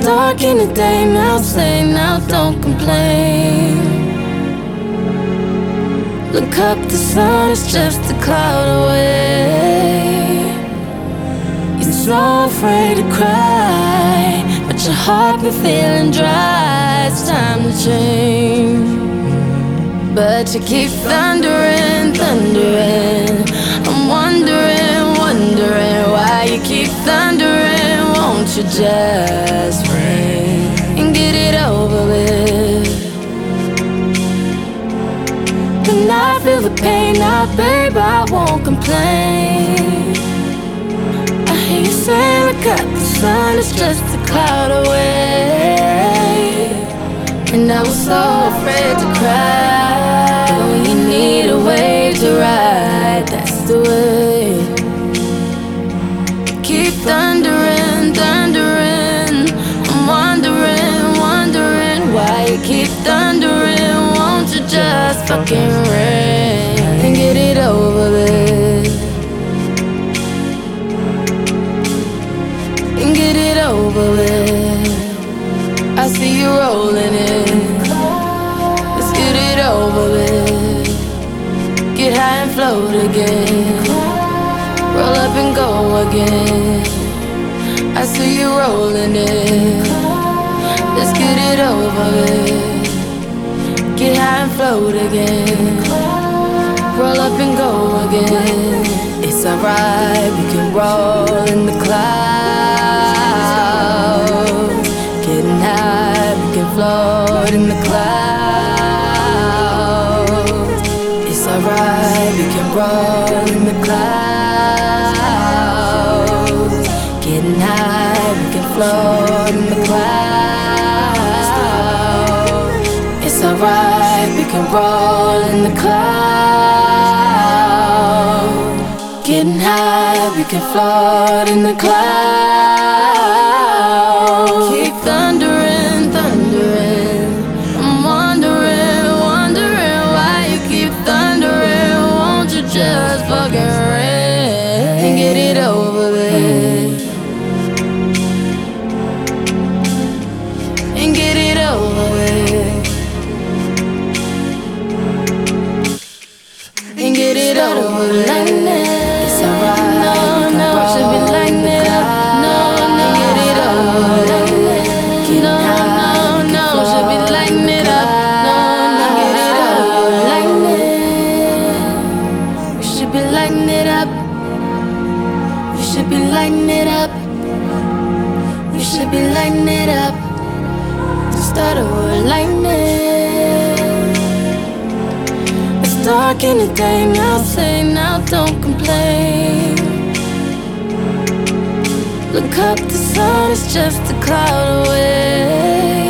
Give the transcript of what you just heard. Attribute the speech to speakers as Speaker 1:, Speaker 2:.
Speaker 1: dark in the day, now say, now don't complain. Look up, the sun is just a cloud away. You're so afraid to cry, but your heart been feeling dry. It's time to change, but you keep thundering, thundering. I'm wondering, wondering why you keep thundering. Won't you just ring and get it over with? And I feel the pain now, babe, I won't complain. I hear you say, look up, the sun is just a cloud away. And I was so afraid to cry. When you need a wave to ride, that's the way. Keep thundering, thundering. I'm wondering, wondering why you keep thundering. Won't you just fucking ring and get it over with? And get it over with. I see you rolling in. Let's get it over with. Get high and float again. Roll up and go again. I see you rolling in. Let's get it over with. Get high and float again. Roll up and go again. It's alright, we can roll in the clouds. Getting high, we can float in the clouds. It's alright, we can roll in the clouds. Getting high, we can float in the clouds. It's alright, we can roll in the clouds. Getting high, we can float in the clouds. Keep thundering, thundering. I'm wondering, wondering why you keep thundering. Won't you just fucking ring and get it over with? And get it over with. And get it over with. It's alright. No, no, it should be like that. No, no, get it over with. No, no, no, it should be lighting it up. No, no, get it over like that. We should be lighting it up. We should be lighting it up. We should be lighting it up. Start over lightning. It's dark in the day, now say, now don't complain. Look up, the sun is just a cloud away.